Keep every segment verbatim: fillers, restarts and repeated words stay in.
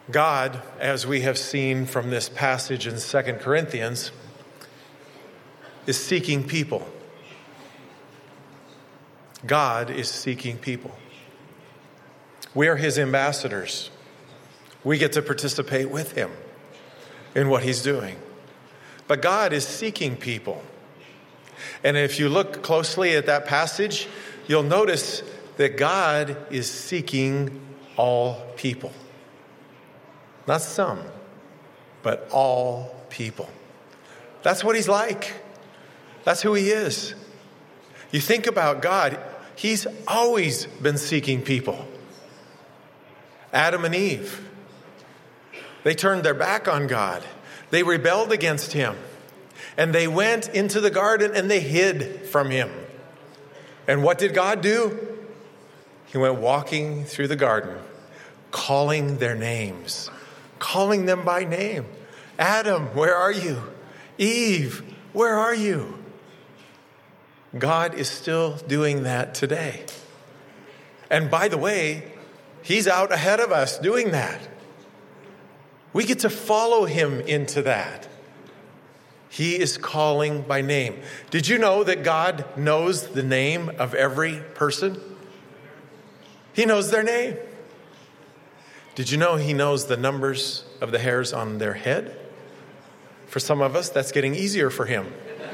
God, as we have seen from this passage in Second Corinthians, is seeking people. God is seeking people. We are his ambassadors. We get to participate with him in what he's doing. But God is seeking people. And if you look closely at that passage, you'll notice that God is seeking all people. Not some, but all people. That's what he's like. That's who he is. You think about God, he's always been seeking people. Adam and Eve, they turned their back on God. They rebelled against him. And they went into the garden and they hid from him. And what did God do? He went walking through the garden, calling their names, calling them by name. Adam, where are you? Eve, where are you? God is still doing that today. And by the way, he's out ahead of us doing that. We get to follow him into that. He is calling by name. Did you know that God knows the name of every person? He knows their name. Did you know he knows the numbers of the hairs on their head? For some of us, that's getting easier for him.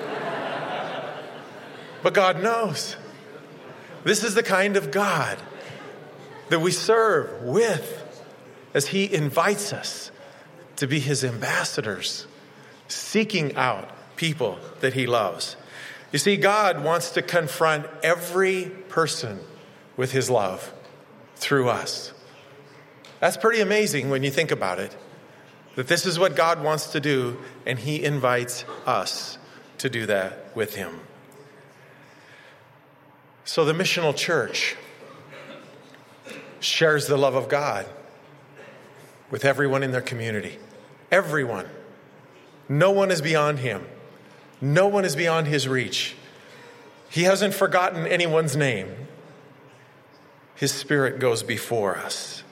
But God knows. This is the kind of God that we serve with as he invites us to be his ambassadors, seeking out people that he loves. You see, God wants to confront every person with his love through us. That's pretty amazing when you think about it, that this is what God wants to do, and he invites us to do that with him. So the missional church shares the love of God with everyone in their community. Everyone. No one is beyond him. No one is beyond his reach. He hasn't forgotten anyone's name. His Spirit goes before us.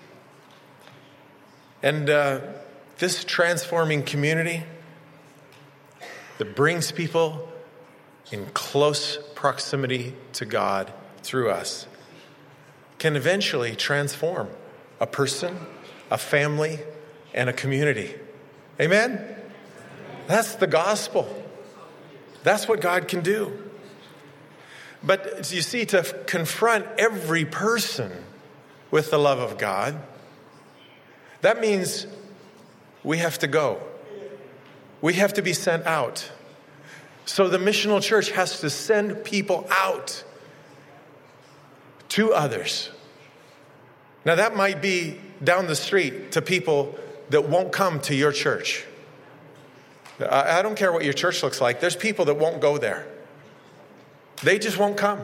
And uh, this transforming community that brings people in close proximity to God through us can eventually transform a person, a family, and a community. Amen? That's the gospel. That's what God can do. But you see, to confront every person with the love of God, that means we have to go. We have to be sent out. So the missional church has to send people out to others. Now that might be down the street to people that won't come to your church. I don't care what your church looks like. There's people that won't go there. They just won't come.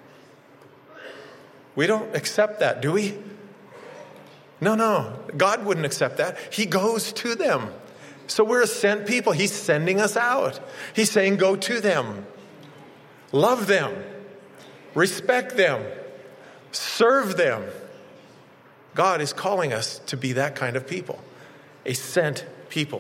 We don't accept that, do we? No, no. God wouldn't accept that. He goes to them. So we're a sent people. He's sending us out. He's saying go to them. Love them. Respect them. Serve them. God is calling us to be that kind of people. A sent people.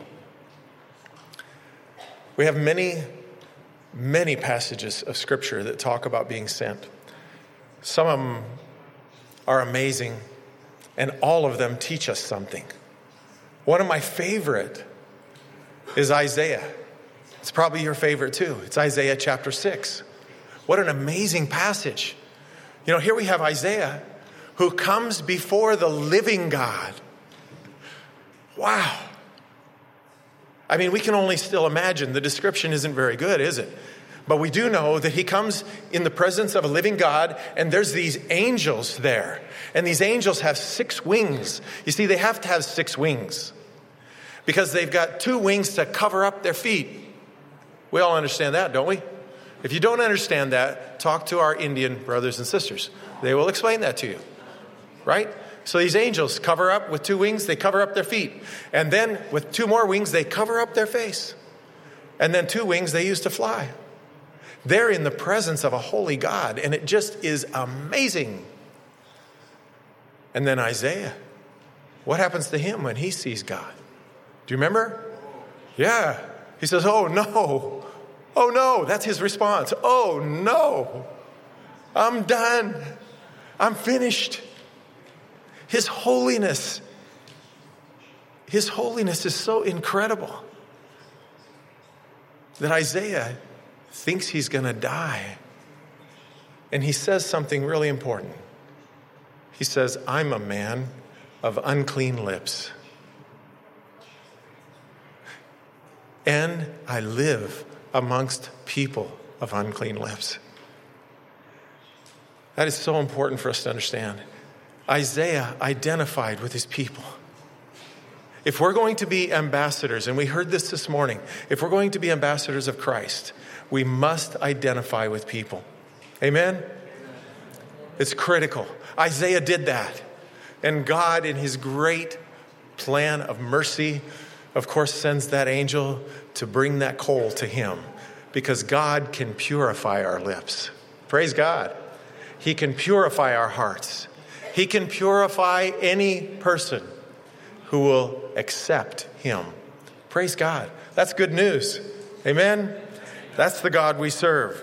We have many, many passages of Scripture that talk about being sent. Some of them are amazing, and all of them teach us something. One of my favorite is Isaiah. It's probably your favorite too. It's Isaiah chapter six. What an amazing passage. You know, here we have Isaiah who comes before the living God. Wow. I mean, we can only still imagine. The description isn't very good, is it? But we do know that he comes in the presence of a living God, and there's these angels there. And these angels have six wings. You see, they have to have six wings because they've got two wings to cover up their feet. We all understand that, don't we? If you don't understand that, talk to our Indian brothers and sisters. They will explain that to you, right? So these angels cover up with two wings, they cover up their feet. And then with two more wings, they cover up their face. And then two wings they use to fly. They're in the presence of a holy God, and it just is amazing. And then Isaiah, what happens to him when he sees God? Do you remember? Yeah. He says, oh no. Oh no. That's his response. Oh no. I'm done. I'm finished. His holiness, his holiness is so incredible that Isaiah thinks he's going to die. And he says something really important. He says, I'm a man of unclean lips, and I live amongst people of unclean lips. That is so important for us to understand. Isaiah identified with his people. If we're going to be ambassadors, and we heard this this morning, if we're going to be ambassadors of Christ, we must identify with people. Amen? It's critical. Isaiah did that. And God, in his great plan of mercy, of course, sends that angel to bring that coal to him, because God can purify our lips. Praise God. He can purify our hearts. He can purify any person who will accept him. Praise God. That's good news. Amen? That's the God we serve.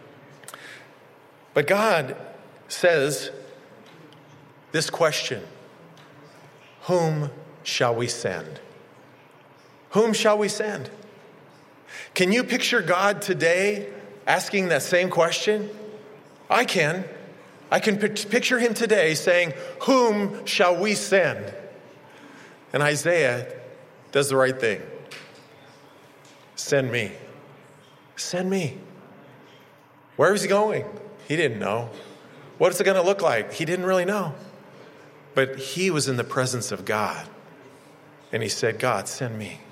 But God says this question: whom shall we send? Whom shall we send? Can you picture God today asking that same question? I can. I can picture him today saying, whom shall we send? And Isaiah does the right thing. Send me. Send me. Where is he going? He didn't know. What is it going to look like? He didn't really know. But he was in the presence of God. And he said, God, send me.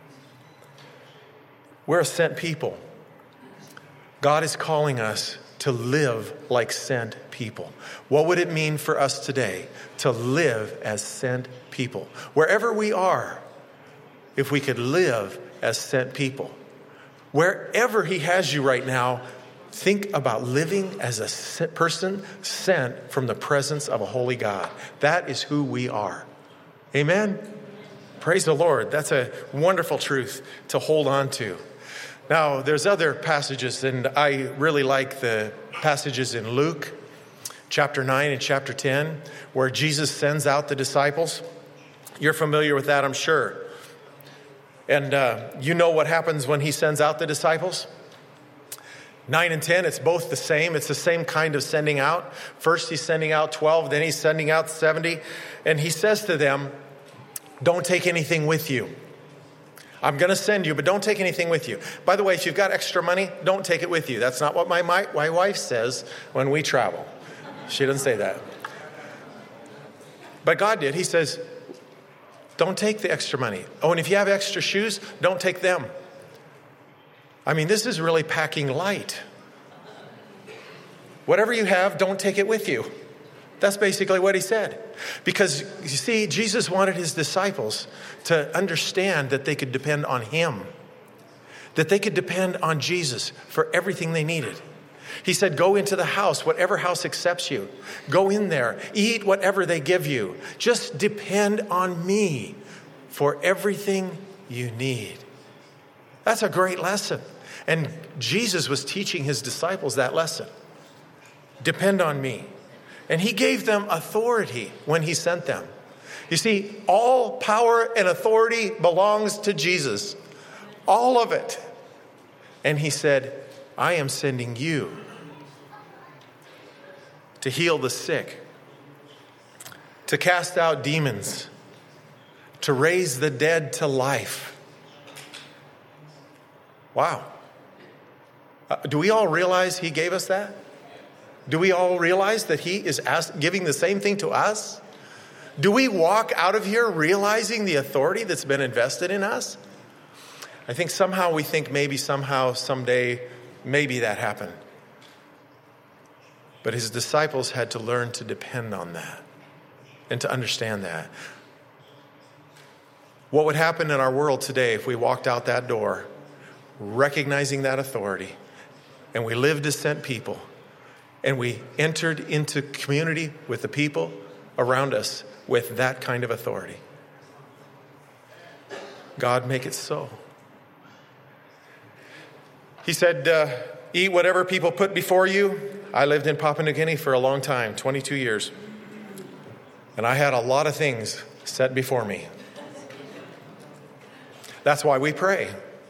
We're a sent people. God is calling us to live like sent people. What would it mean for us today to live as sent people? Wherever we are, if we could live as sent people. Wherever he has you right now, think about living as a person sent from the presence of a holy God. That is who we are. Amen? Praise the Lord. That's a wonderful truth to hold on to. Now, there's other passages, and I really like the passages in Luke chapter nine and chapter ten, where Jesus sends out the disciples. You're familiar with that, I'm sure. And uh, you know what happens when he sends out the disciples? nine and ten, it's both the same. It's the same kind of sending out. First, he's sending out twelve, then he's sending out seventy. And he says to them, don't take anything with you. I'm going to send you, but don't take anything with you. By the way, if you've got extra money, don't take it with you. That's not what my, my, my wife says when we travel. She doesn't say that. But God did. He says, don't take the extra money. Oh, and if you have extra shoes, don't take them. I mean, this is really packing light. Whatever you have, don't take it with you. That's basically what he said. Because, you see, Jesus wanted his disciples to understand that they could depend on him, that they could depend on Jesus for everything they needed. He said, go into the house, whatever house accepts you. Go in there, eat whatever they give you. Just depend on me for everything you need. That's a great lesson. And Jesus was teaching his disciples that lesson. Depend on me. And he gave them authority when he sent them. You see, all power and authority belongs to Jesus. All of it. And he said, I am sending you to heal the sick, to cast out demons, to raise the dead to life. Wow. Uh, do we all realize he gave us that? Do we all realize that he is ask, giving the same thing to us? Do we walk out of here realizing the authority that's been invested in us? I think somehow we think maybe somehow someday maybe that happened. But his disciples had to learn to depend on that and to understand that. What would happen in our world today if we walked out that door recognizing that authority and we lived as sent people and we entered into community with the people around us with that kind of authority. God, make it so. He said, uh, eat whatever people put before you. I lived in Papua New Guinea for a long time, twenty-two years. And I had a lot of things set before me. That's why we pray.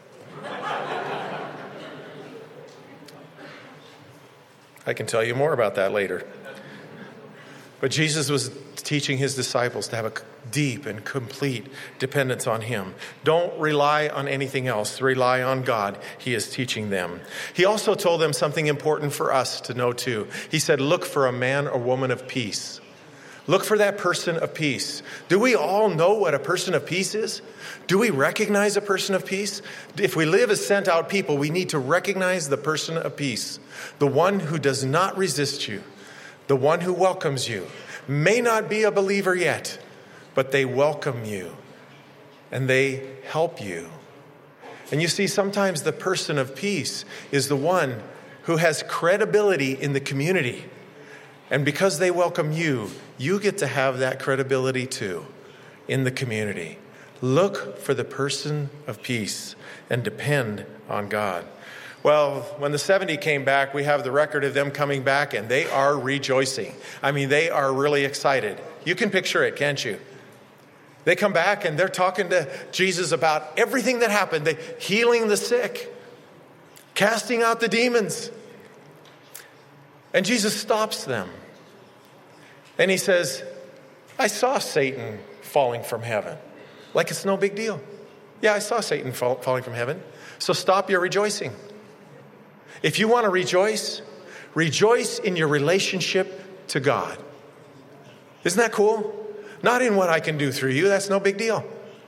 I can tell you more about that later. But Jesus was teaching his disciples to have a deep and complete dependence on him. Don't rely on anything else. Rely on God. He is teaching them. He also told them something important for us to know too. He said, look for a man or woman of peace. Look for that person of peace. Do we all know what a person of peace is? Do we recognize a person of peace? If we live as sent out people, we need to recognize the person of peace. The one who does not resist you. The one who welcomes you. May not be a believer yet, but they welcome you and they help you. And you see, sometimes the person of peace is the one who has credibility in the community. And because they welcome you, you get to have that credibility too in the community. Look for the person of peace and depend on God. Well, when the seventy came back, we have the record of them coming back, and they are rejoicing. I mean, they are really excited. You can picture it, can't you? They come back, and they're talking to Jesus about everything that happened. They healing the sick, casting out the demons. And Jesus stops them. And he says, I saw Satan falling from heaven. Like it's no big deal. Yeah, I saw Satan fall, falling from heaven. So stop your rejoicing. If you want to rejoice, rejoice in your relationship to God. Isn't that cool? Not in what I can do through you. That's no big deal.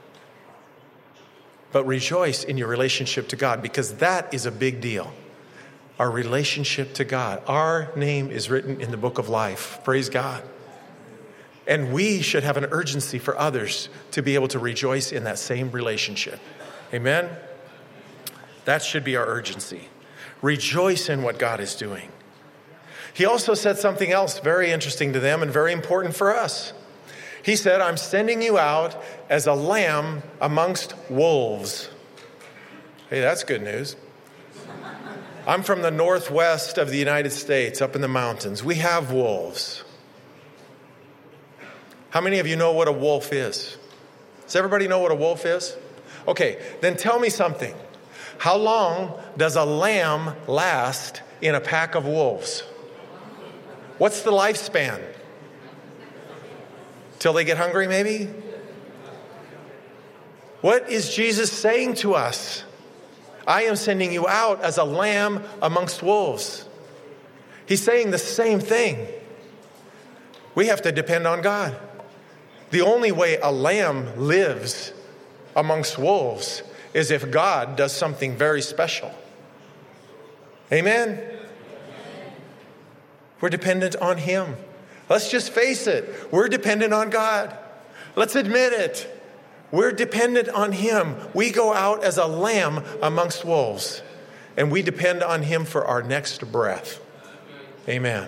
But rejoice in your relationship to God, because that is a big deal. Our relationship to God. Our name is written in the book of life. Praise God. And we should have an urgency for others to be able to rejoice in that same relationship. Amen? That should be our urgency. Rejoice in what God is doing. He also said something else very interesting to them and very important for us. He said, I'm sending you out as a lamb amongst wolves. Hey, that's good news. I'm from the northwest of the United States, up in the mountains. We have wolves. How many of you know what a wolf is? Does everybody know what a wolf is? Okay, then tell me something. How long does a lamb last in a pack of wolves? What's the lifespan? Till they get hungry, maybe? What is Jesus saying to us? I am sending you out as a lamb amongst wolves. He's saying the same thing. We have to depend on God. The only way a lamb lives amongst wolves is if God does something very special. Amen? We're dependent on him. Let's just face it. We're dependent on God. Let's admit it. We're dependent on him. We go out as a lamb amongst wolves, and we depend on him for our next breath. Amen.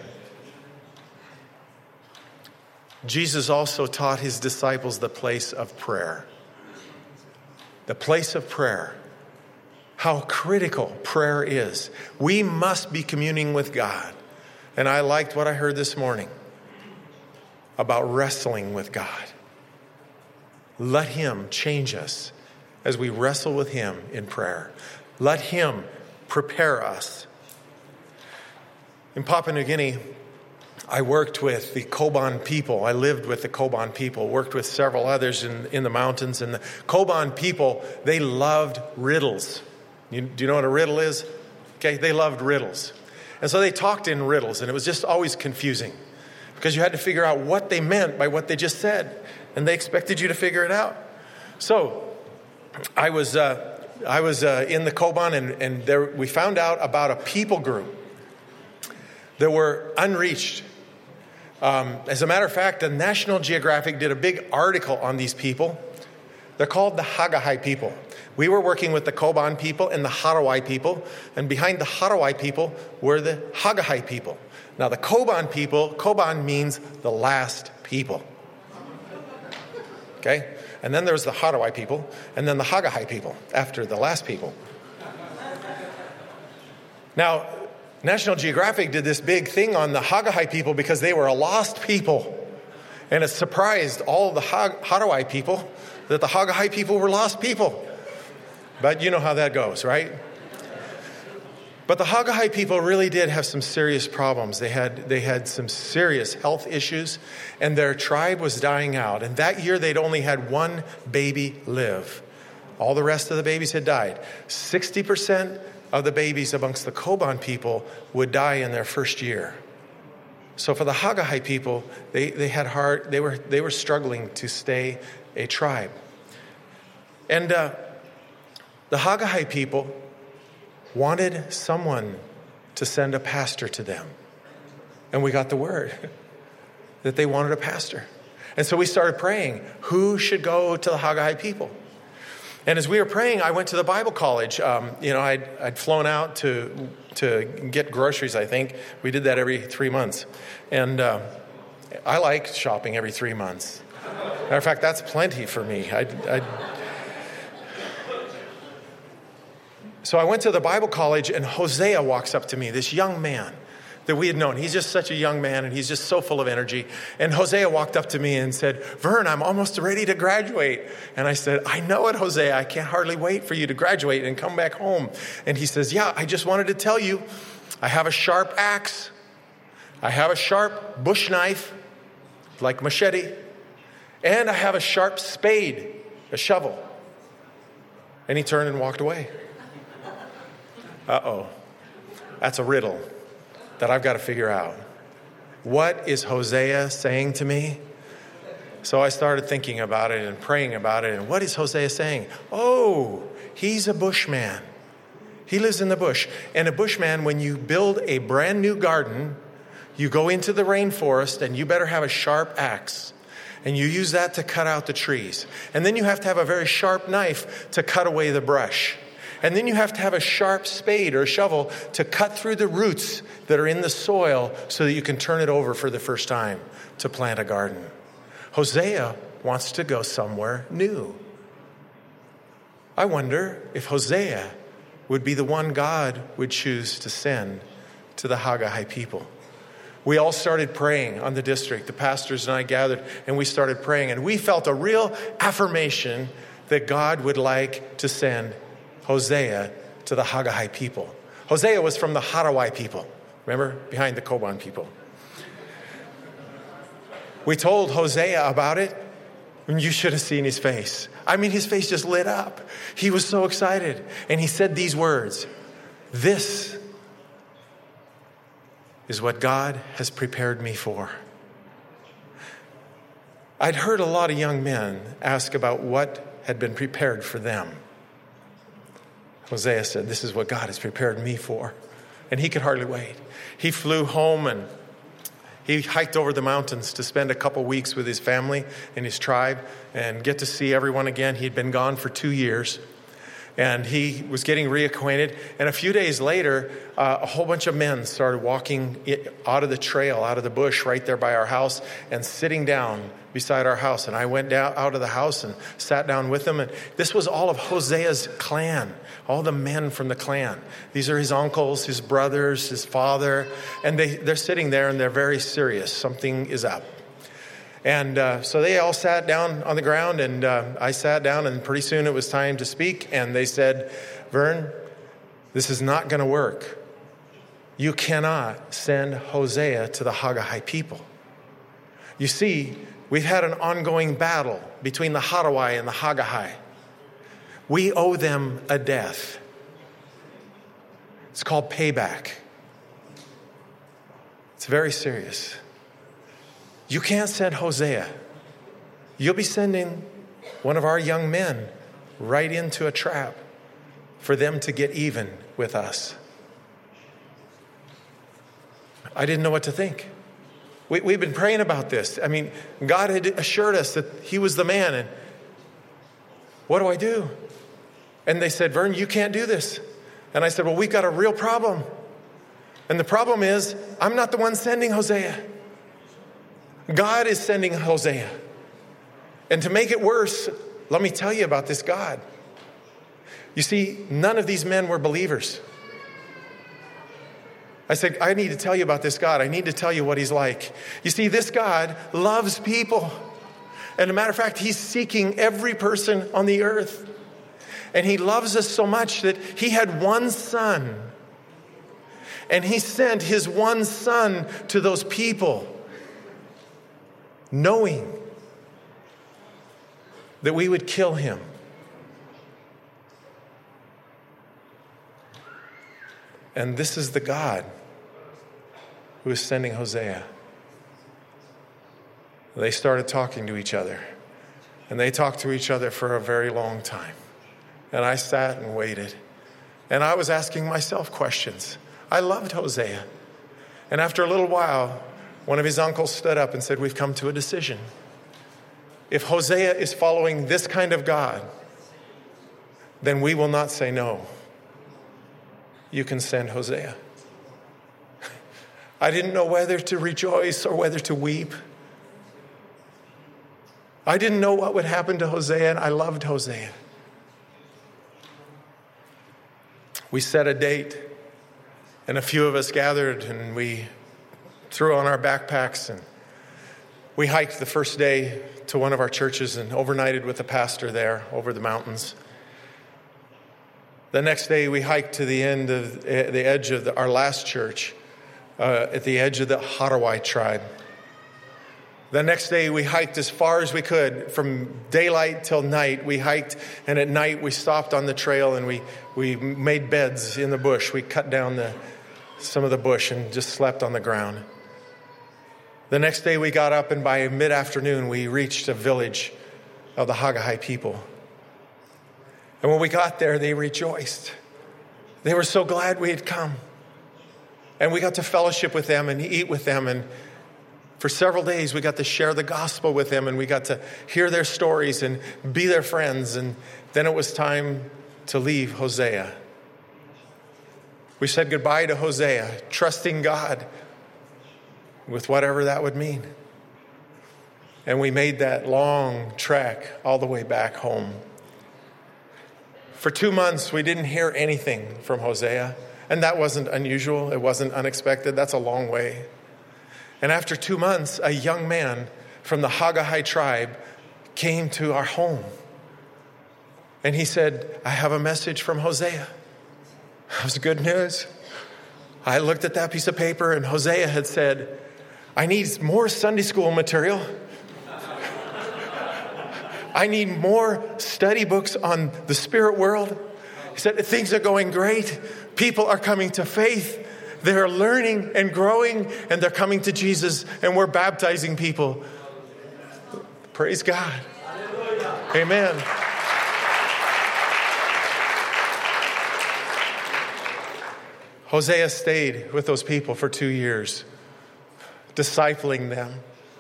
Jesus also taught his disciples the place of prayer. The place of prayer. How critical prayer is. We must be communing with God. And I liked what I heard this morning about wrestling with God. Let him change us as we wrestle with him in prayer. Let him prepare us. In Papua New Guinea, I worked with the Koban people. I lived with the Koban people, worked with several others in, in the mountains. And the Koban people, they loved riddles. You, do you know what a riddle is? Okay, they loved riddles. And so they talked in riddles, and it was just always confusing because you had to figure out what they meant by what they just said, and they expected you to figure it out. So I was uh, I was uh, in the Koban, and, and there we found out about a people group that were unreached. Um, as a matter of fact, the National Geographic did a big article on these people. They're called the Hagahai people. We were working with the Koban people and the Harawai people, and behind the Harawai people were the Hagahai people. Now the Koban people, Koban means the last people. Okay? And then there was the Hadawai people, and then the Haggai people after the last people. Now, National Geographic did this big thing on the Haggai people because they were a lost people. And it surprised all of the Hadawai people that the Haggai people were lost people. But you know how that goes, right? But the Haggai people really did have some serious problems. They had they had some serious health issues, and their tribe was dying out. And that year, they'd only had one baby live. All the rest of the babies had died. sixty percent of the babies amongst the Koban people would die in their first year. So for the Haggai people, they, they had hard, they were they were struggling to stay a tribe. And uh, the Haggai people wanted someone to send a pastor to them. And we got the word that they wanted a pastor. And so we started praying, who should go to the Haggai people? And as we were praying, I went to the Bible college. Um, you know, I'd, I'd flown out to to get groceries, I think. We did that every three months. And uh, I like shopping every three months. Matter of fact, that's plenty for me. I'd, I'd... So I went to the Bible college, and Hosea walks up to me, this young man that we had known. He's just such a young man, and he's just so full of energy. And Hosea walked up to me and said, Vern, I'm almost ready to graduate. And I said, I know it, Hosea. I can't hardly wait for you to graduate and come back home. And he says, yeah, I just wanted to tell you, I have a sharp axe. I have a sharp bush knife, like machete. And I have a sharp spade, a shovel. And he turned and walked away. Uh-oh. That's a riddle that I've got to figure out. What is Hosea saying to me? So I started thinking about it and praying about it. And what is Hosea saying? Oh, he's a bushman. He lives in the bush. And a bushman, when you build a brand new garden, you go into the rainforest and you better have a sharp axe. And you use that to cut out the trees. And then you have to have a very sharp knife to cut away the brush. And then you have to have a sharp spade or a shovel to cut through the roots that are in the soil so that you can turn it over for the first time to plant a garden. Hosea wants to go somewhere new. I wonder if Hosea would be the one God would choose to send to the Haggai people. We all started praying on the district. The pastors and I gathered, and we started praying. And we felt a real affirmation that God would like to send Hosea to the Haggai people. Hosea was from the Hadawai people. Remember? Behind the Koban people. We told Hosea about it, and you should have seen his face. I mean, his face just lit up. He was so excited. And he said these words, "This is what God has prepared me for." I'd heard a lot of young men ask about what had been prepared for them. Hosea said, this is what God has prepared me for. And he could hardly wait. He flew home and he hiked over the mountains to spend a couple weeks with his family and his tribe and get to see everyone again. He'd been gone for two years. And he was getting reacquainted. And a few days later, uh, a whole bunch of men started walking out of the trail, out of the bush right there by our house and sitting down beside our house. And I went down out of the house and sat down with them. And this was all of Hosea's clan, all the men from the clan. These are his uncles, his brothers, his father. And they, they're sitting there and they're very serious. Something is up. And uh, so they all sat down on the ground, and uh, I sat down, and pretty soon it was time to speak. And they said, Vern, this is not going to work. You cannot send Hosea to the Haggai people. You see, we've had an ongoing battle between the Hadawai and the Haggai. We owe them a death. It's called payback. It's very serious. You can't send Hosea. You'll be sending one of our young men right into a trap for them to get even with us. I didn't know what to think. We, we've been praying about this. I mean, God had assured us that he was the man. And what do I do? And they said, Vern, you can't do this. And I said, well, we've got a real problem. And the problem is, I'm not the one sending Hosea. God is sending Hosea. And to make it worse, let me tell you about this God. You see, none of these men were believers. I said, I need to tell you about this God. I need to tell you what he's like. You see, this God loves people. And as a matter of fact, he's seeking every person on the earth. And he loves us so much that he had one son. And he sent his one son to those people, knowing that we would kill him. And this is the God who is sending Hosea. They started talking to each other. And they talked to each other for a very long time. And I sat and waited. And I was asking myself questions. I loved Hosea. And after a little while, one of his uncles stood up and said, we've come to a decision. If Hosea is following this kind of God, then we will not say no. You can send Hosea. I didn't know whether to rejoice or whether to weep. I didn't know what would happen to Hosea, and I loved Hosea. We set a date, and a few of us gathered, and we threw on our backpacks, and we hiked the first day to one of our churches and overnighted with the pastor there over the mountains. The next day, we hiked to the end of the edge of the, our last church, uh, at the edge of the Harawai tribe. The next day, we hiked as far as we could. From daylight till night, we hiked, and at night, we stopped on the trail, and we, we made beds in the bush. We cut down the, some of the bush and just slept on the ground. The next day, we got up, and by mid-afternoon, we reached a village of the Hagahai people. And when we got there, they rejoiced. They were so glad we had come. And we got to fellowship with them and eat with them. And for several days, we got to share the gospel with them. And we got to hear their stories and be their friends. And then it was time to leave Hosea. We said goodbye to Hosea, trusting God with whatever that would mean. And we made that long trek all the way back home. For two months, we didn't hear anything from Hosea. And that wasn't unusual. It wasn't unexpected. That's a long way. And after two months, a young man from the Hagahai tribe came to our home. And he said, I have a message from Hosea. That was good news. I looked at that piece of paper, and Hosea had said, I need more Sunday school material. I need more study books on the spirit world. He said, things are going great. People are coming to faith. They're learning and growing, and they're coming to Jesus, and we're baptizing people. Praise God. Amen. Hosea stayed with those people for two years, discipling them.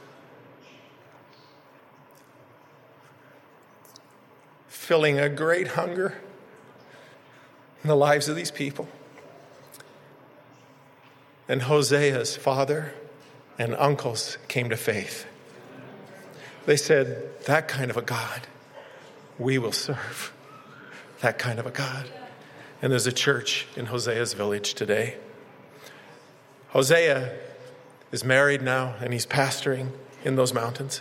Filling a great hunger in the lives of these people. And Hosea's father and uncles came to faith. They said, that kind of a God we will serve. That kind of a God. And there's a church in Hosea's village today. Hosea is married now, and he's pastoring in those mountains.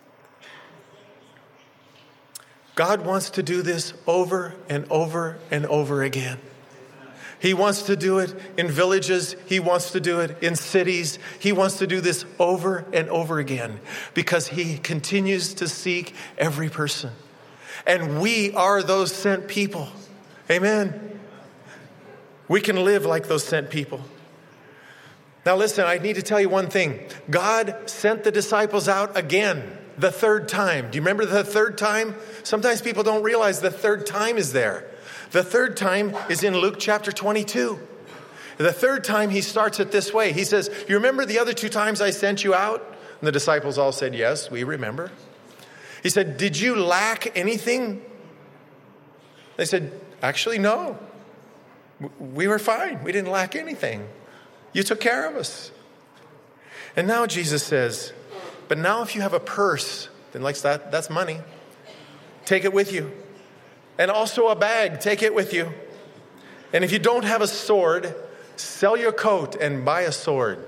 God wants to do this over and over and over again. He wants to do it in villages. He wants to do it in cities. He wants to do this over and over again because he continues to seek every person. And we are those sent people. Amen. We can live like those sent people. Now listen, I need to tell you one thing. God sent the disciples out again. The third time. Do you remember the third time? Sometimes people don't realize the third time is there. The third time is in Luke chapter twenty-two. The third time he starts it this way. He says, you remember the other two times I sent you out? And the disciples all said, yes, we remember. He said, did you lack anything? They said, actually, no. We were fine. We didn't lack anything. You took care of us. And now Jesus says, But now if you have a purse, then like that, that's money. Take it with you. And also a bag, take it with you. And if you don't have a sword, sell your coat and buy a sword.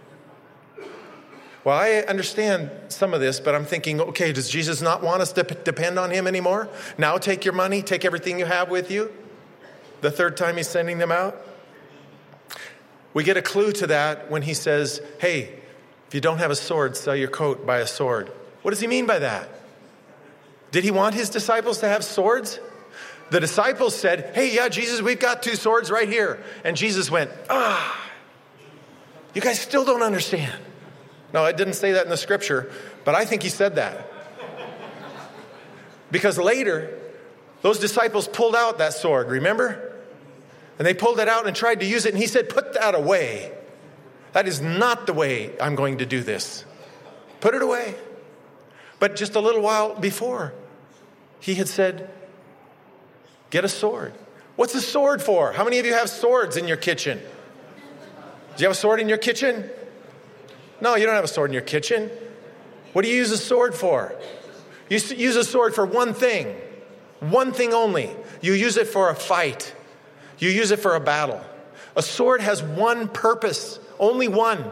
Well, I understand some of this, but I'm thinking, okay, does Jesus not want us to p- depend on him anymore? Now take your money, take everything you have with you. The third time he's sending them out. We get a clue to that when he says, hey, if you don't have a sword, sell your coat, buy a sword. What does he mean by that? Did he want his disciples to have swords? The disciples said, hey, yeah, Jesus, we've got two swords right here. And Jesus went, ah, you guys still don't understand. No, it didn't say that in the scripture, but I think he said that. Because later, those disciples pulled out that sword, remember? And they pulled it out and tried to use it, and he said, put that away. That is not the way I'm going to do this. Put it away. But just a little while before, he had said, get a sword. What's a sword for? How many of you have swords in your kitchen? Do you have a sword in your kitchen? No, you don't have a sword in your kitchen. What do you use a sword for? You use a sword for one thing. One thing only. You use it for a fight. You use it for a battle. A sword has one purpose. Only one.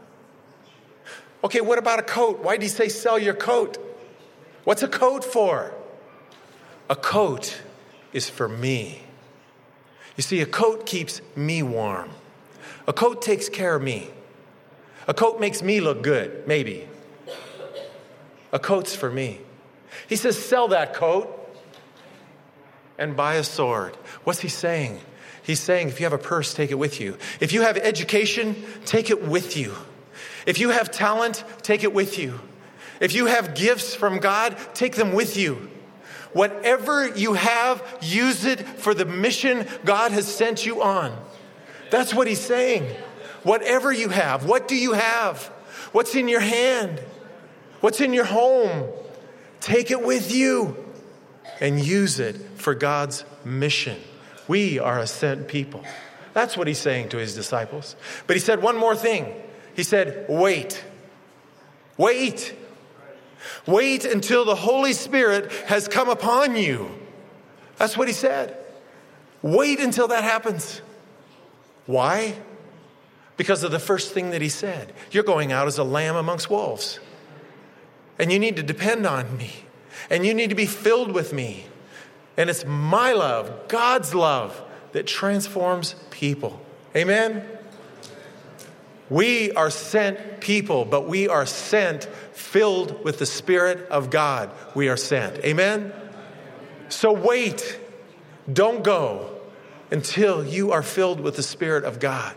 Okay, what about a coat? Why did he say sell your coat? What's a coat for? A coat is for me. You see, a coat keeps me warm. A coat takes care of me. A coat makes me look good, maybe. A coat's for me. He says, sell that coat and buy a sword. What's he saying? He's saying, if you have a purse, take it with you. If you have education, take it with you. If you have talent, take it with you. If you have gifts from God, take them with you. Whatever you have, use it for the mission God has sent you on. That's what he's saying. Whatever you have, what do you have? What's in your hand? What's in your home? Take it with you and use it for God's mission. We are a sent people. That's what he's saying to his disciples. But he said one more thing. He said, wait. Wait. Wait until the Holy Spirit has come upon you. That's what he said. Wait until that happens. Why? Because of the first thing that he said. You're going out as a lamb amongst wolves. And you need to depend on me. And you need to be filled with me. And it's my love, God's love, that transforms people. Amen? We are sent people, but we are sent filled with the Spirit of God. We are sent. Amen? So wait. Don't go until you are filled with the Spirit of God.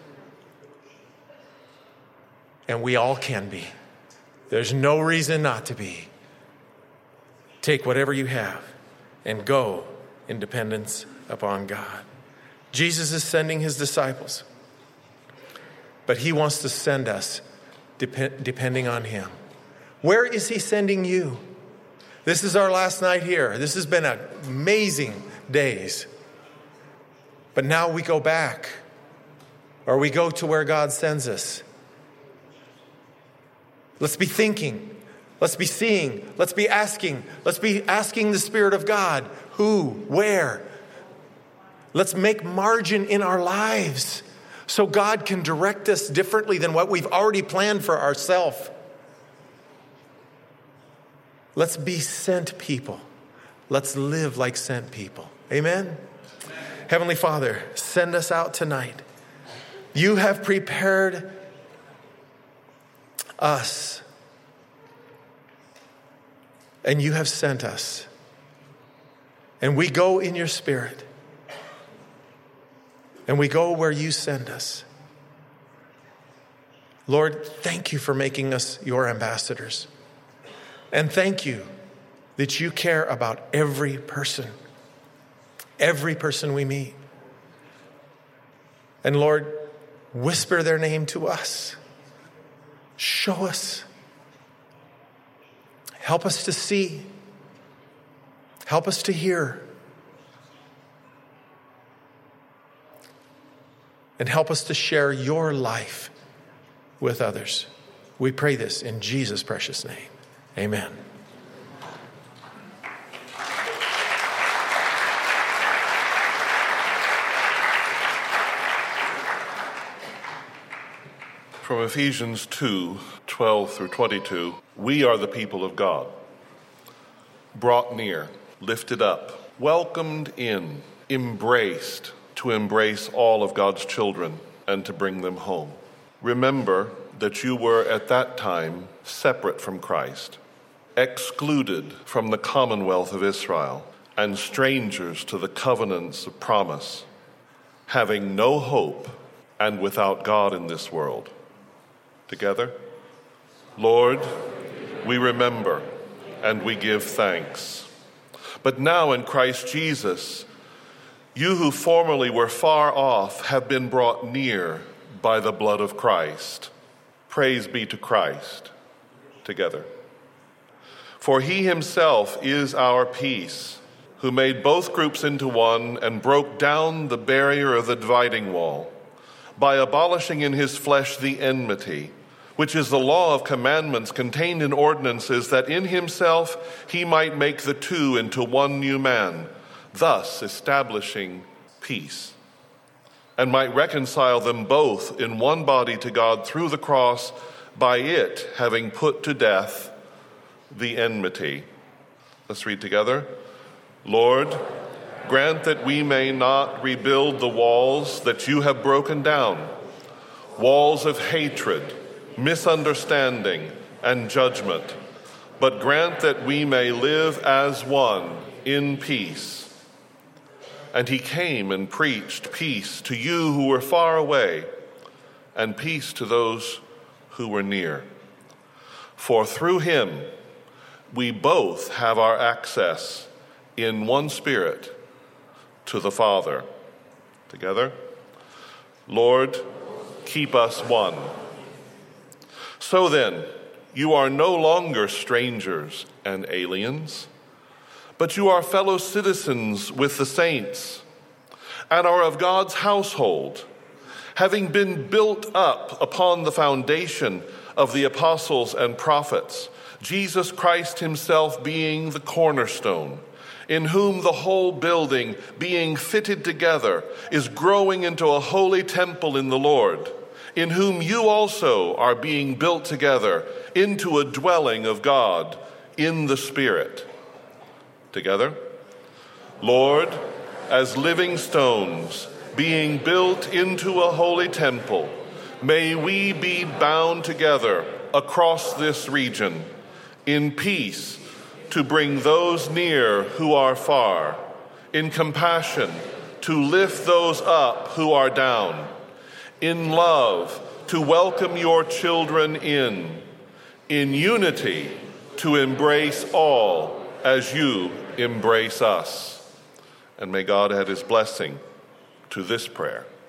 And we all can be. There's no reason not to be. Take whatever you have and go in dependence upon God. Jesus is sending his disciples, but he wants to send us dep- depending on him. Where is he sending you? This is our last night here. This has been amazing days. But now we go back, or we go to where God sends us. Let's be thinking. Let's be seeing. Let's be asking. Let's be asking the Spirit of God. Who? Where? Let's make margin in our lives so God can direct us differently than what we've already planned for ourselves. Let's be sent people. Let's live like sent people. Amen? Amen. Heavenly Father, send us out tonight. You have prepared us, and you have sent us, and we go in your Spirit, and we go where you send us. Lord, thank you for making us your ambassadors, and thank you that you care about every person, every person we meet. And Lord, whisper their name to us. Show us. Help us to see. Help us to hear. And help us to share your life with others. We pray this in Jesus' precious name. Amen. From Ephesians two, twelve through twenty-two, we are the people of God, brought near, lifted up, welcomed in, embraced, to embrace all of God's children and to bring them home. Remember that you were at that time separate from Christ, excluded from the commonwealth of Israel, and strangers to the covenants of promise, having no hope and without God in this world. Together, Lord, we remember and we give thanks. But now in Christ Jesus, you who formerly were far off have been brought near by the blood of Christ. Praise be to Christ. Together. For he himself is our peace, who made both groups into one and broke down the barrier of the dividing wall by abolishing in his flesh the enmity, which is the law of commandments contained in ordinances, that in himself he might make the two into one new man, thus establishing peace, and might reconcile them both in one body to God through the cross, by it having put to death the enmity. Let's read together. Lord, grant that we may not rebuild the walls that you have broken down, walls of hatred, misunderstanding, and judgment, but grant that we may live as one in peace. And he came and preached peace to you who were far away, and peace to those who were near. For through him we both have our access in one Spirit to the Father. Together, Lord, keep us one. So then, you are no longer strangers and aliens, but you are fellow citizens with the saints and are of God's household, having been built up upon the foundation of the apostles and prophets, Jesus Christ himself being the cornerstone, in whom the whole building, being fitted together, is growing into a holy temple in the Lord, in whom you also are being built together into a dwelling of God in the Spirit. Together, Lord, as living stones, being built into a holy temple, may we be bound together across this region in peace to bring those near who are far, in compassion to lift those up who are down, in love to welcome your children in, in unity to embrace all as you embrace us. And may God add his blessing to this prayer.